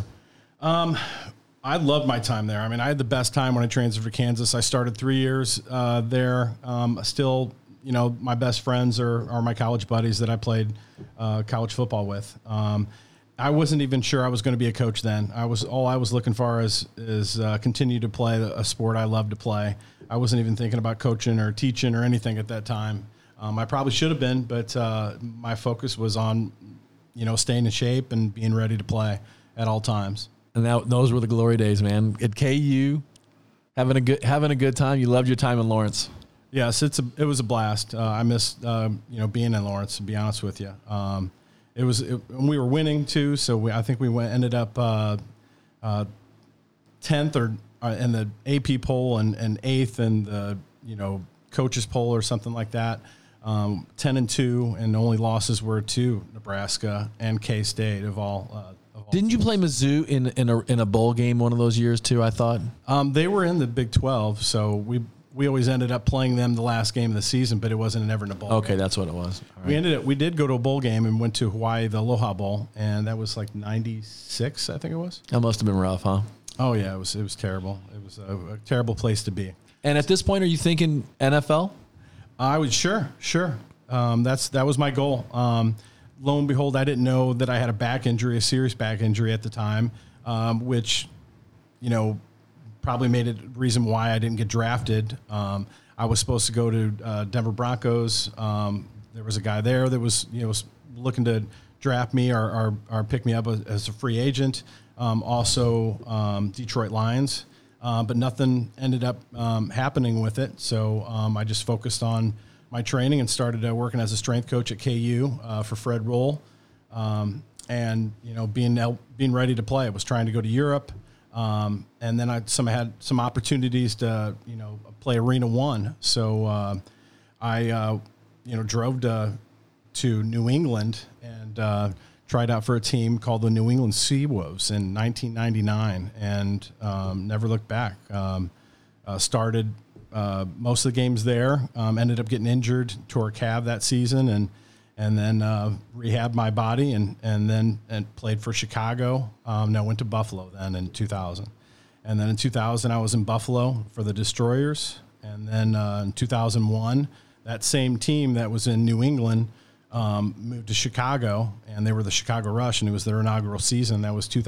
I loved my time there. I mean, I had the best time when I transferred to Kansas. I started 3 years there. Still, my best friends are my college buddies that I played college football with. I wasn't even sure I was going to be a coach then. All I was looking for is continue to play a sport I love to play. I wasn't even thinking about coaching or teaching or anything at that time. I probably should have been, but my focus was on, staying in shape and being ready to play at all times. And those were the glory days, man. At KU, having a good time. You loved your time in Lawrence. Yes, it was a blast. I missed being in Lawrence, to be honest with you. We were winning too, so I think we ended up 10th or in the AP poll and 8th in the coaches poll or something like that. 10-2, and the only losses were to Nebraska and K-State of all. Didn't you play Mizzou in a bowl game one of those years too? I thought they were in the Big 12, so we always ended up playing them the last game of the season, but it wasn't ever in a bowl. Okay, game. That's what it was. All right. We did go to a bowl game and went to Hawaii, the Aloha Bowl, and that was like 96, I think it was. That must have been rough, huh? Oh yeah, it was terrible. It was a terrible place to be. And at this point, are you thinking NFL? I was sure. That was my goal. Lo and behold, I didn't know that I had a serious back injury at the time, which, probably made it reason why I didn't get drafted. I was supposed to go to Denver Broncos. There was a guy there that was looking to draft me or pick me up as a free agent. Also Detroit Lions, but nothing ended up happening with it. So I just focused on my training and started working as a strength coach at KU for Fred Roll, and being ready to play. I was trying to go to Europe, and then I had some opportunities to play Arena One. So I drove to New England and tried out for a team called the New England Seawolves in 1999, and never looked back. Started most of the games there. Ended up getting injured, tore a calf that season, and then rehabbed my body, and played for Chicago. No, went to Buffalo then in 2000, and then in 2000 I was in Buffalo for the Destroyers, and then in 2001 that same team that was in New England moved to Chicago, and they were the Chicago Rush, and it was their inaugural season. That was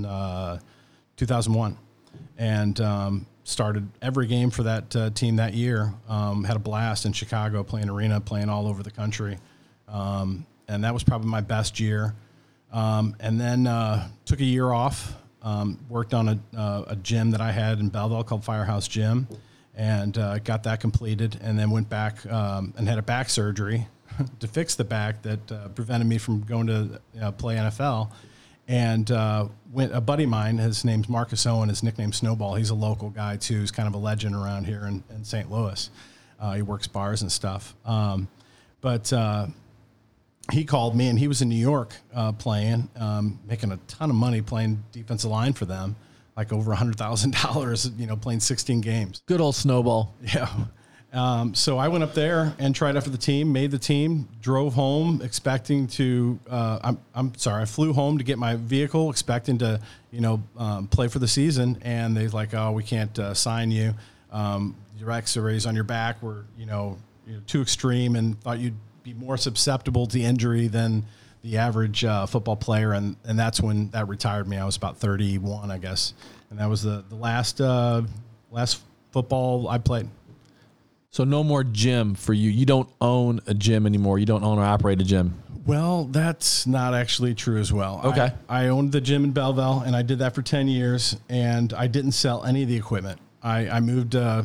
2001, and started every game for that team that year. Had a blast in Chicago, playing arena, playing all over the country, and that was probably my best year. And then took a year off, worked on a gym that I had in Belleville called Firehouse Gym, and got that completed, and then went back and had a back surgery to fix the back that prevented me from going to play NFL. And a buddy of mine, his name's Marcus Owen, his nickname Snowball. He's a local guy too. He's kind of a legend around here in St. Louis. He works bars and stuff. But he called me, and he was in New York playing, making a ton of money playing defensive line for them, like over $100,000, playing 16 games. Good old Snowball. Yeah. So I went up there and tried out for the team, made the team, drove home expecting to, I flew home to get my vehicle expecting to, play for the season. And they're like, oh, we can't sign you. Your X-rays on your back were, you're too extreme, and thought you'd be more susceptible to injury than the average football player. And that's when that retired me. I was about 31, I guess. And that was the last football I played. So no more gym for you. You don't own a gym anymore. You don't own or operate a gym. Well, that's not actually true as well. Okay. I owned the gym in Belleville, and I did that for 10 years, and I didn't sell any of the equipment. I moved to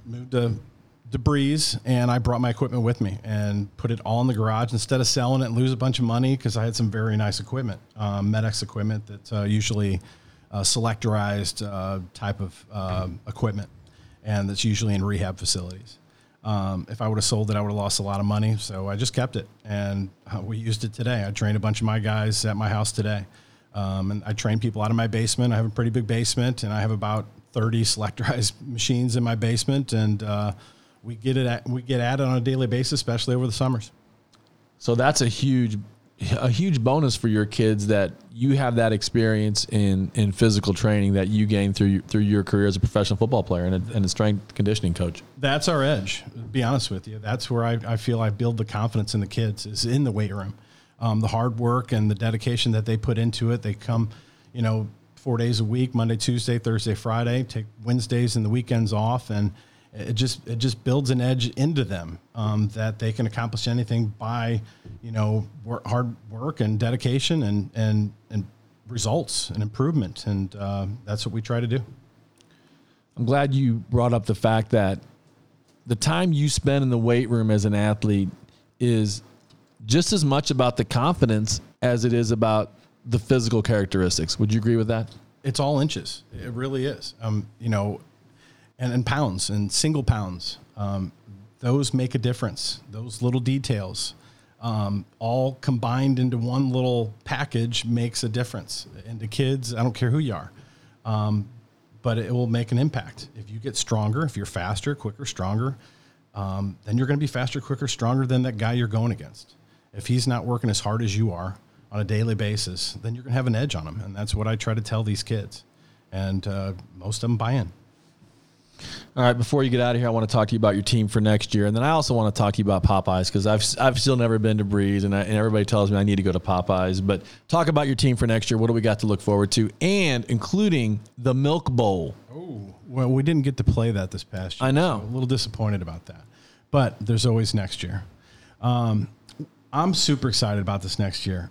Breeze, and I brought my equipment with me and put it all in the garage instead of selling it and lose a bunch of money, because I had some very nice equipment, Med-X equipment that's usually selectorized type of equipment, and that's usually in rehab facilities. If I would have sold it, I would have lost a lot of money. So I just kept it, and we used it today. I trained a bunch of my guys at my house today. And I train people out of my basement. I have a pretty big basement, and I have about 30 selectorized machines in my basement. And we get at it on a daily basis, especially over the summers. So that's a huge bonus for your kids, that you have that experience in physical training that you gained through your career as a professional football player and a strength conditioning coach. That's our edge, to be honest with you. That's where I feel I build the confidence in the kids, is in the weight room. The hard work and the dedication that they put into it. They come, 4 days a week, Monday, Tuesday, Thursday, Friday, take Wednesdays and the weekends off, and it just builds an edge into them, that they can accomplish anything by, hard work and dedication and results and improvement. And that's what we try to do. I'm glad you brought up the fact that the time you spend in the weight room as an athlete is just as much about the confidence as it is about the physical characteristics. Would you agree with that? It's all inches. It really is. And pounds and single pounds, those make a difference. Those little details, all combined into one little package, makes a difference. And to kids, I don't care who you are, but it will make an impact. If you get stronger, if you're faster, quicker, stronger, then you're going to be faster, quicker, stronger than that guy you're going against. If he's not working as hard as you are on a daily basis, then you're going to have an edge on him. And that's what I try to tell these kids. And most of them buy in. All right, before you get out of here, I want to talk to you about your team for next year. And then I also want to talk to you about Popeyes because I've still never been to Breeze, and everybody tells me I need to go to Popeyes. But talk about your team for next year. What do we got to look forward to? And including the Milk Bowl. Oh, well, we didn't get to play that this past year. I know. So a little disappointed about that. But there's always next year. I'm super excited about this next year.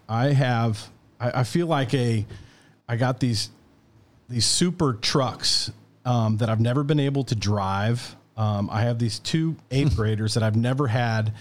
I feel like I got these super trucks that I've never been able to drive. I have these 2 8th graders that I've never had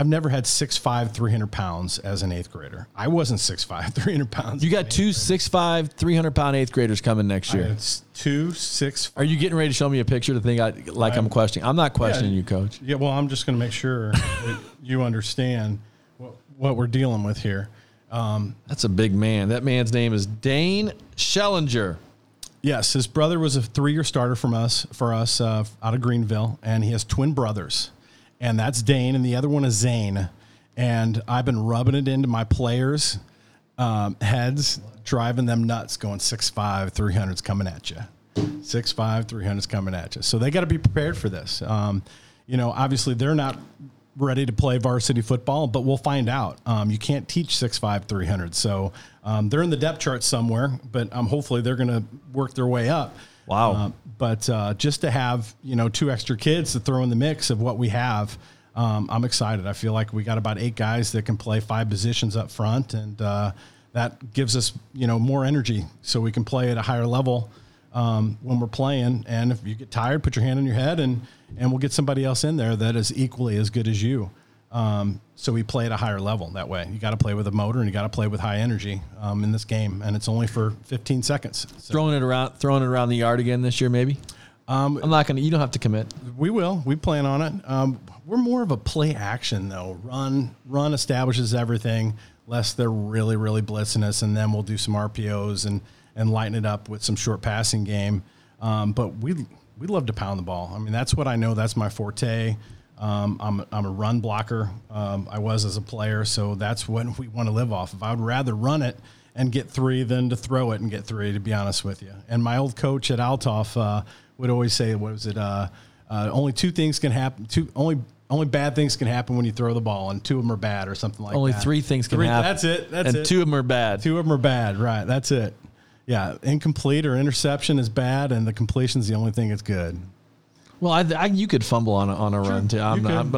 6'5", 300 pounds as an 8th grader. I wasn't 6'5", 300 pounds. You got 2 6'5", 300-pound 8th graders coming next year. It's 2 6. Are you getting ready to show me a picture to think I'm questioning? I'm not questioning you, Coach. Yeah, well, I'm just going to make sure that you understand what we're dealing with here. That's a big man. That man's name is Dane Schellinger. Yes, his brother was a 3-year starter for us out of Greenville, and he has twin brothers, and that's Dane, and the other one is Zane. And I've been rubbing it into my players' heads, driving them nuts, going 6'5", 300's coming at you. 6'5", 300's coming at you. So they got to be prepared for this. Obviously they're not ready to play varsity football, but we'll find out. You can't teach 6'5", 300. So they're in the depth chart somewhere, but hopefully they're going to work their way up. Wow. But just to have, 2 extra kids to throw in the mix of what we have, I'm excited. I feel like we got about 8 guys that can play 5 positions up front, and that gives us, more energy so we can play at a higher level when we're playing. And if you get tired, put your hand on your head, and we'll get somebody else in there that is equally as good as you. So we play at a higher level that way. You got to play with a motor, and you got to play with high energy in this game, and it's only for 15 seconds. So. Throwing it around the yard again this year, maybe. I'm not gonna. You don't have to commit. We will. We plan on it. We're more of a play action though. Run establishes everything. Less they're really blitzing us, and then we'll do some RPOs and lighten it up with some short passing game. But we love to pound the ball. I mean, that's what I know. That's my forte. I'm a run blocker. I was as a player, so that's what we want to live off of. I would rather run it and get 3 than to throw it and get 3, to be honest with you. And my old coach at Althoff would always say, what was it? Only 2 things can happen. Only bad things can happen when you throw the ball, and 2 of them are bad, or something like Only that. 3 things can happen. That's it. That's it. 2 of them are bad. 2 of them are bad. Right. That's it. Yeah. Incomplete or interception is bad, and the completion is the only thing that's good. Well, you could fumble on a run too. I'm not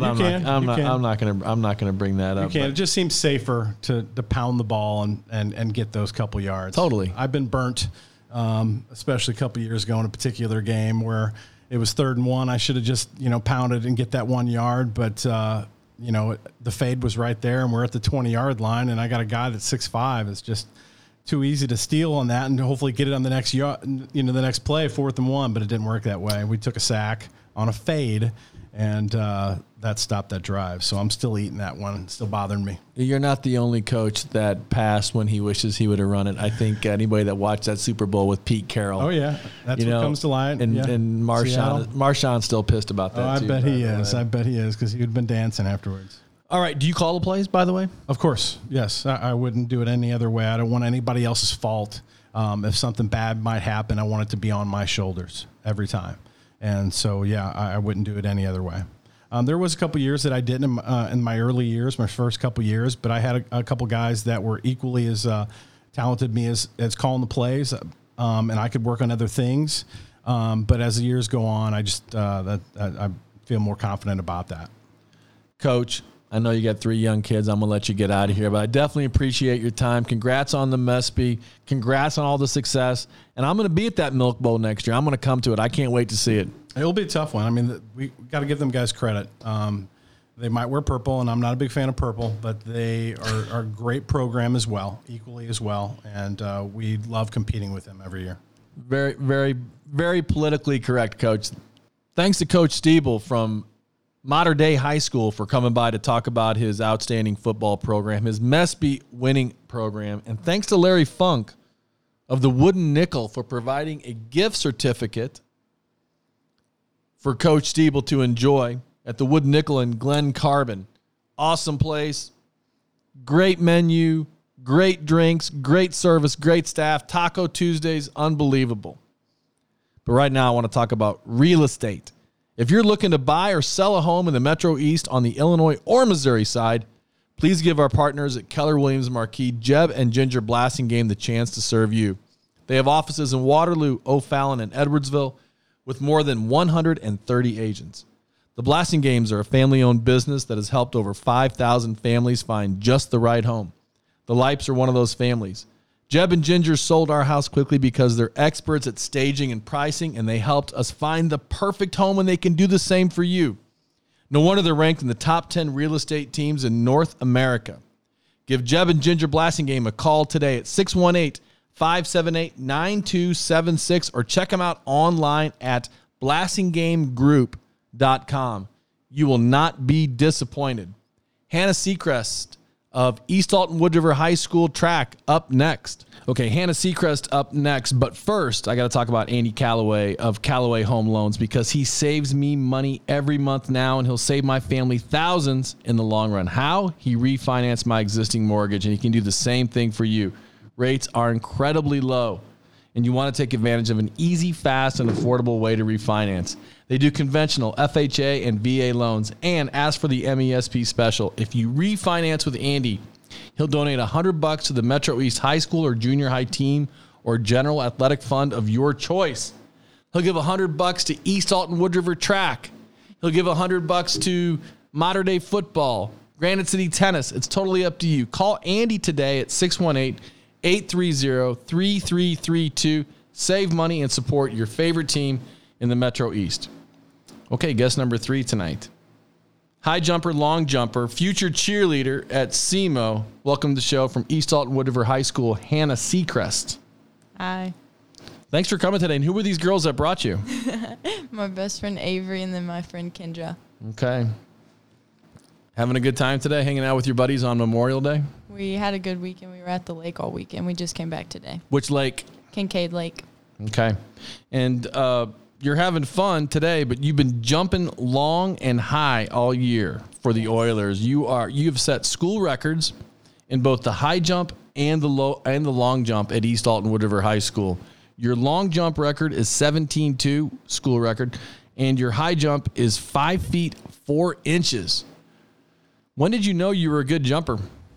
gonna bring that up. It just seems safer to pound the ball and get those couple yards. Totally. I've been burnt, especially a couple years ago in a particular game where it was 3rd and 1. I should have just pounded and get that 1 yard, but the fade was right there, and we're at the 20-yard line, and I got a guy that's 6'5". It's just too easy to steal on that and hopefully get it on the next the next play, 4th and 1, but it didn't work that way. We took a sack on a fade, and that stopped that drive. So I'm still eating that one. It's still bothering me. You're not the only coach that passed when he wishes he would have run it. I think anybody that watched that Super Bowl with Pete Carroll. Oh, yeah. That's what comes to mind. And Marshawn's still pissed about that, too. I bet he is. I bet he is, because he would have been dancing afterwards. All right. Do you call the plays, by the way? Of course. Yes. I wouldn't do it any other way. I don't want anybody else's fault. If something bad might happen, I want it to be on my shoulders every time. And so, I wouldn't do it any other way. There was a couple years that I didn't in my early years, my first couple years, but I had a couple guys that were equally as talented me as calling the plays, and I could work on other things. But as the years go on, I just I feel more confident about that. Coach, I know you got 3 young kids. I'm going to let you get out of here, but I definitely appreciate your time. Congrats on the Mespy. Congrats on all the success. And I'm going to be at that Milk Bowl next year. I'm going to come to it. I can't wait to see it. It'll be a tough one. I mean, we got to give them guys credit. They might wear purple, and I'm not a big fan of purple, but they are a great program as well, equally as well. And we love competing with them every year. Very, very, very politically correct, Coach. Thanks to Coach Stiebel from Mater Dei High School for coming by to talk about his outstanding football program, his Mespy winning program. And thanks to Larry Funk of the Wooden Nickel for providing a gift certificate for Coach Stiebel to enjoy at the Wooden Nickel in Glen Carbon. Awesome place, great menu, great drinks, great service, great staff. Taco Tuesdays, unbelievable. But right now I want to talk about real estate. If you're looking to buy or sell a home in the Metro East on the Illinois or Missouri side, please give our partners at Keller Williams Marquis, Jeb and Ginger Blasingame the chance to serve you. They have offices in Waterloo, O'Fallon, and Edwardsville with more than 130 agents. The Blasingames are a family-owned business that has helped over 5,000 families find just the right home. The Lipes are one of those families. Jeb and Ginger sold our house quickly because they're experts at staging and pricing, and they helped us find the perfect home, and they can do the same for you. No wonder they're ranked in the top 10 real estate teams in North America. Give Jeb and Ginger Blasingame a call today at 618-578-9276 or check them out online at blasinggamegroup.com. You will not be disappointed. Hannah Seacrest of East Alton Wood River High School track up next. Okay, Hannah Seacrest up next, but first I got to talk about Andy Calloway of Calloway Home Loans because he saves me money every month now, and he'll save my family thousands in the long run. How? He refinanced my existing mortgage, and he can do the same thing for you. Rates are incredibly low, and you want to take advantage of an easy, fast, and affordable way to refinance. They do conventional FHA and VA loans and ask for the MESP special. If you refinance with Andy, he'll donate $100 to the Metro East High School or junior high team or general athletic fund of your choice. He'll give $100 to East Alton Wood River track. He'll give $100 to Mater Dei football, Granite City tennis. It's totally up to you. Call Andy today at 618-830-3332. Save money and support your favorite team in the Metro East. Okay, guest number 3 tonight. High jumper, long jumper, future cheerleader at SEMO. Welcome to the show from East Alton Wood River High School, Hannah Seacrest. Hi. Thanks for coming today. And who were these girls that brought you? My best friend Avery and then my friend Kendra. Okay. Having a good time today, hanging out with your buddies on Memorial Day? We had a good weekend. We were at the lake all weekend. We just came back today. Which lake? Kincaid Lake. Okay. And you're having fun today, but you've been jumping long and high all year for the Oilers. You've set school records in both the high jump and the long jump at East Alton Wood River High School. Your long jump record is 17.2, school record, and your high jump is 5 feet 4 inches. When did you know you were a good jumper?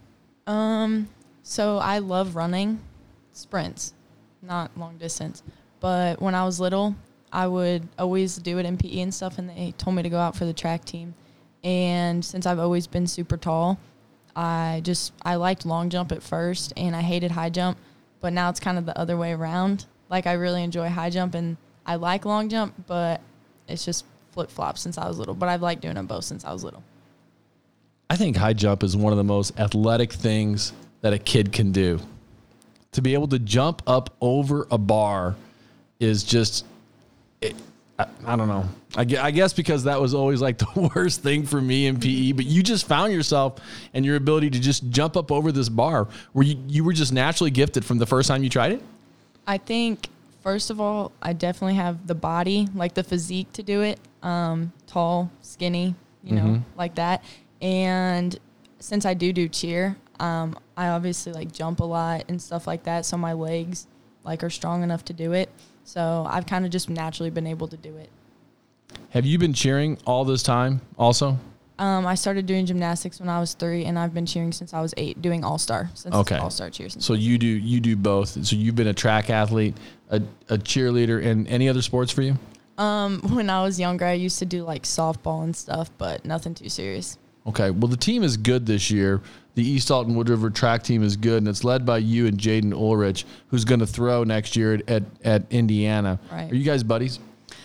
So I love running sprints, not long distance. But when I was little, I would always do it in PE and stuff, and they told me to go out for the track team. And since I've always been super tall, I liked long jump at first, and I hated high jump. But now it's kind of the other way around. Like, I really enjoy high jump, and I like long jump, but it's just flip-flop since I was little. But I've liked doing them both since I was little. I think high jump is one of the most athletic things that a kid can do. To be able to jump up over a bar is just, I don't know. I guess because that was always like the worst thing for me in PE, but you just found yourself and your ability to just jump up over this bar where you were just naturally gifted from the first time you tried it? I think, first of all, I definitely have the body, like the physique to do it. Tall, skinny, like that. And since I do cheer, I obviously like jump a lot and stuff like that. So my legs are strong enough to do it. So I've kind of just naturally been able to do it. Have you been cheering all this time also? I started doing gymnastics when I was 3, and I've been cheering since I was 8, doing all-star. Since okay. All-star cheer. So you do both. So you've been a track athlete, a cheerleader, and any other sports for you? When I was younger, I used to do like softball and stuff, but nothing too serious. Okay. Well, the team is good this year. The East Alton Wood River track team is good, and it's led by you and Jaden Ulrich, who's going to throw next year at Indiana. Right. Are you guys buddies?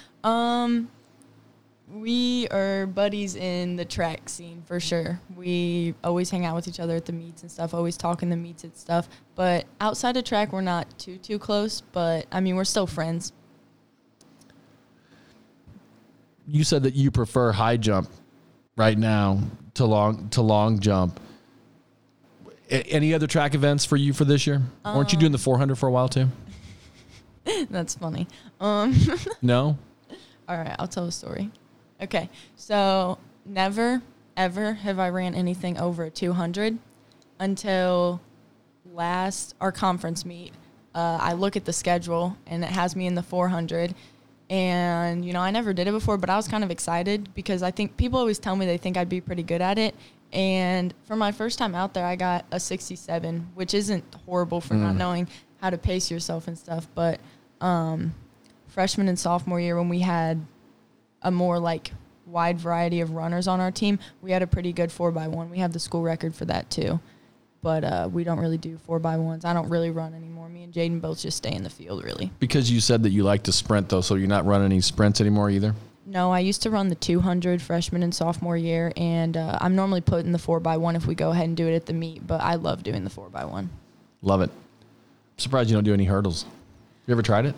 We are buddies in the track scene for sure. We always hang out with each other at the meets and stuff, always talk in the meets and stuff. But outside of track, we're not too close, but I mean, we're still friends. You said that you prefer high jump right now to long jump. Any other track events for you for this year? Weren't you doing the 400 for a while too? That's funny. No? All right, I'll tell a story. Okay, so never, ever have I ran anything over a 200 until our conference meet. I look at the schedule, and it has me in the 400, And, you know, I never did it before, but I was kind of excited because I think people always tell me they think I'd be pretty good at it. And for my first time out there, I got a 67, which isn't horrible for not knowing how to pace yourself and stuff. But freshman and sophomore year, when we had a more like wide variety of runners on our team, we had a pretty good 4x1. We have the school record for that too. But we don't really do 4x1s. I don't really run anymore. Me and Jaden both just stay in the field, really. Because you said that you like to sprint, though, so you're not running any sprints anymore either? No, I used to run the 200 freshman and sophomore year, and I'm normally putting the 4x1 if we go ahead and do it at the meet, but I love doing the 4x1. Love it. I'm surprised you don't do any hurdles. You ever tried it?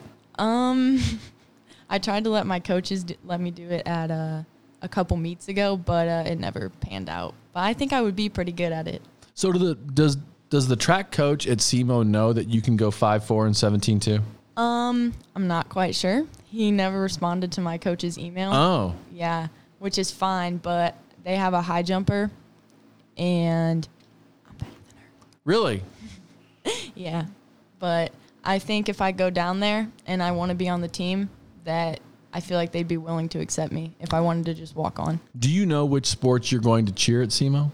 I tried to let my coaches let me do it at a couple meets ago, but it never panned out. But I think I would be pretty good at it. So does the track coach at SEMO know that you can go 5'4" and 17.2"? I'm not quite sure. He never responded to my coach's email. Oh. Yeah, which is fine, but they have a high jumper, and I'm better than her. Really? Yeah, but I think if I go down there and I want to be on the team, that I feel like they'd be willing to accept me if I wanted to just walk on. Do you know which sports you're going to cheer at SEMO?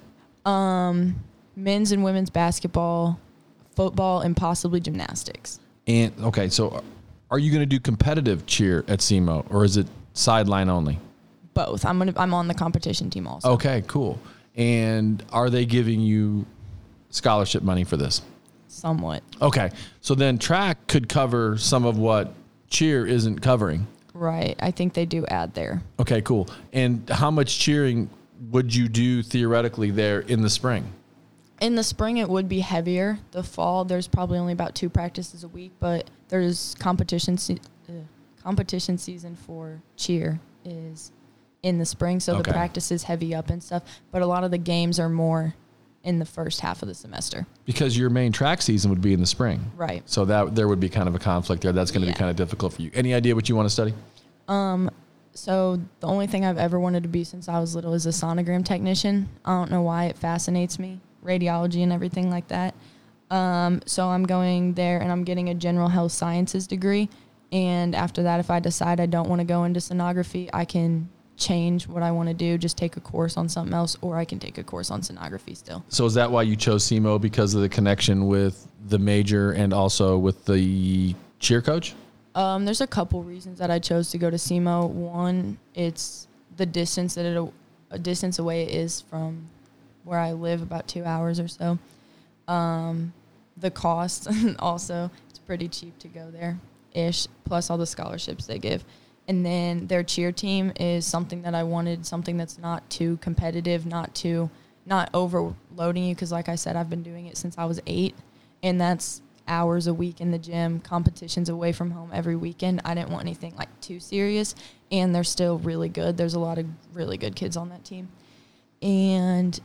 Men's and women's basketball, football, and possibly gymnastics. And okay, so are you going to do competitive cheer at SEMO, or is it sideline only? Both. I'm on the competition team also. Okay, cool. And are they giving you scholarship money for this? Somewhat. Okay, so then track could cover some of what cheer isn't covering. Right. I think they do add there. Okay, cool. And how much cheering would you do theoretically there in the spring? In the spring, it would be heavier. The fall, there's probably only about 2 practices a week, but there's competition season for cheer is in the spring, so Okay. the practice is heavy up and stuff. But a lot of the games are more in the first half of the semester. Because your main track season would be in the spring. Right. So that there would be kind of a conflict there. That's going to be Yeah. kind of difficult for you. Any idea what you want to study? So the only thing I've ever wanted to be since I was little is a sonogram technician. I don't know why it fascinates me, radiology and everything like that. So I'm going there and I'm getting a general health sciences degree. And after that, if I decide I don't want to go into sonography, I can change what I want to do, just take a course on something else, or I can take a course on sonography still. So is that why you chose SEMO, because of the connection with the major and also with the cheer coach? There's a couple reasons that I chose to go to SEMO. One, it's the distance that a distance away it is from where I live, about 2 hours or so. The cost also, it's pretty cheap to go there-ish, plus all the scholarships they give. And then their cheer team is something that I wanted, something that's not too competitive, not overloading you, because like I said, I've been doing it since I was 8, and that's hours a week in the gym, competitions away from home every weekend. I didn't want anything like too serious, and they're still really good. There's a lot of really good kids on that team. And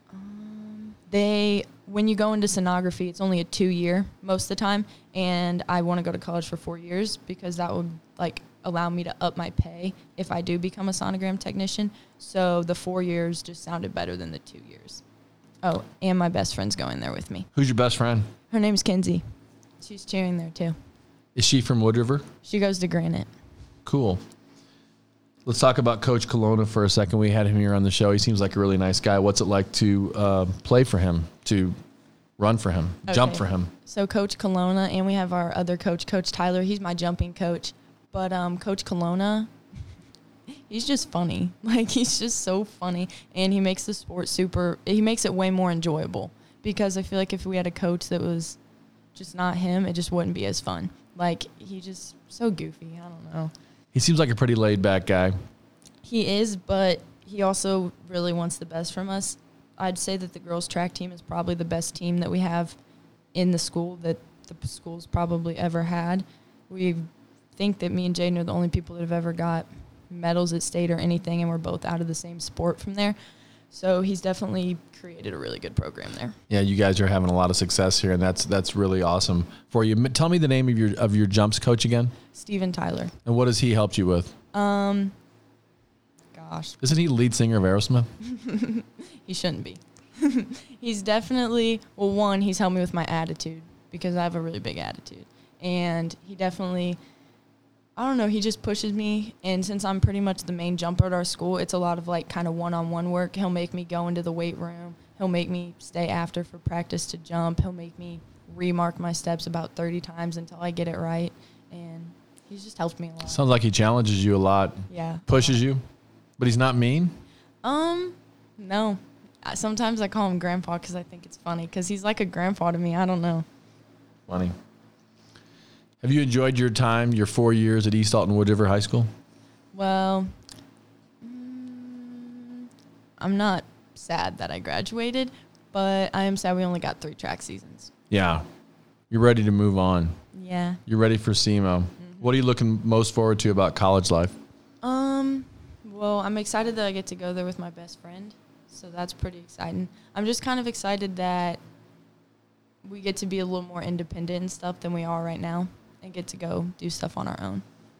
when you go into sonography, it's only a 2-year most of the time, and I want to go to college for 4 years because that would like allow me to up my pay if I do become a sonogram technician. So the 4 years just sounded better than the 2 years. Oh, and my best friend's going there with me. Who's your best friend? Her name's Kenzie. She's cheering there too. Is she from Wood River? She goes to Granite. Cool. Let's talk about Coach Colonna for a second. We had him here on the show. He seems like a really nice guy. What's it like to play for him, to run for him, jump Okay. for him? So Coach Colonna, and we have our other coach, Coach Tyler. He's my jumping coach. But Coach Colonna, he's just funny. Like, he's just so funny. And he makes the sport he makes it way more enjoyable. Because I feel like if we had a coach that was just not him, it just wouldn't be as fun. Like, he just so goofy. I don't know. He seems like a pretty laid-back guy. He is, but he also really wants the best from us. I'd say that the girls' track team is probably the best team that we have in the school that the school's probably ever had. We think that me and Jaden are the only people that have ever got medals at state or anything, and we're both out of the same sport from there. So he's definitely created a really good program there. Yeah, you guys are having a lot of success here, and that's really awesome for you. Tell me the name of your jumps coach again. Steven Tyler. And what has he helped you with? Gosh, Isn't he the lead singer of Aerosmith? he shouldn't be. He's definitely, well, one, he's helped me with my attitude because I have a really big attitude. And he definitely I don't know, he just pushes me. And since I'm pretty much the main jumper at our school, it's a lot of like kind of one-on-one work. He'll make me go into the weight room. He'll make me stay after for practice to jump. He'll make me remark my steps about 30 times until I get it right. And he's just helped me a lot. Sounds like he challenges you a lot. Yeah. Pushes you, but he's not mean. No. Sometimes I call him Grandpa because I think it's funny because he's like a grandpa to me. I don't know. Funny. Have you enjoyed your time, your 4 years at East Alton Wood River High School? Well, I'm not sad that I graduated, but I am sad we only got 3 track seasons. Yeah. You're ready to move on. Yeah. You're ready for SEMO. What are you looking most forward to about college life? Well, I'm excited that I get to go there with my best friend, so that's pretty exciting. I'm just kind of excited that we get to be a little more independent and stuff than we are right now and get to go do stuff on our own.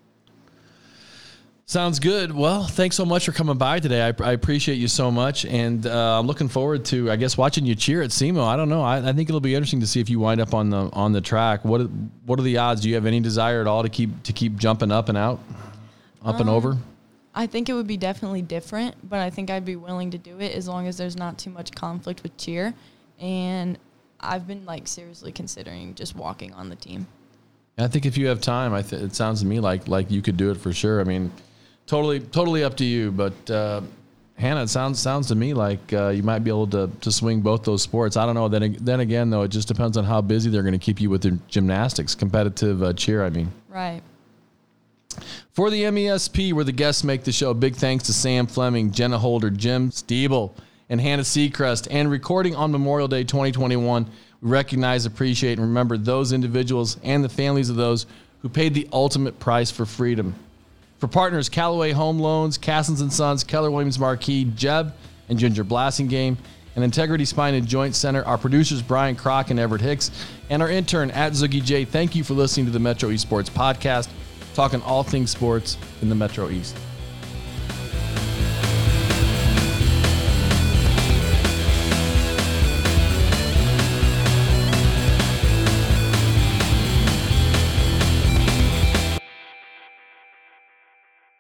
Sounds good. Well, thanks so much for coming by today. I appreciate you so much, and I'm looking forward to, I guess, watching you cheer at SEMO. I don't know. I think it'll be interesting to see if you wind up on the track. What are the odds? Do you have any desire at all to keep jumping up and out, up and over? I think it would be definitely different, but I think I'd be willing to do it as long as there's not too much conflict with cheer. And I've been seriously considering just walking on the team. I think if you have time, it sounds to me like you could do it for sure. I mean, totally up to you. But Hannah, it sounds to me like you might be able to swing both those sports. I don't know. Then again, though, it just depends on how busy they're going to keep you with their gymnastics, competitive cheer. I mean, Right. For the MESP, where the guests make the show, big thanks to Sam Fleming, Jenna Holder, Jim Stiebel, and Hannah Seacrest. And recording on Memorial Day 2021, we recognize, appreciate, and remember those individuals and the families of those who paid the ultimate price for freedom. For partners, Callaway Home Loans, Cassens & Sons, Keller Williams Marquis, Jeb and Ginger Blassingame, and Integrity Spine and Joint Center, our producers Brian Kroc and Everett Hicks, and our intern at Zoogie J. Thank you for listening to the Metro East Sports Podcast, talking all things sports in the Metro East.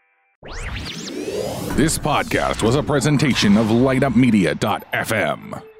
This podcast was a presentation of LightUpMedia.fm.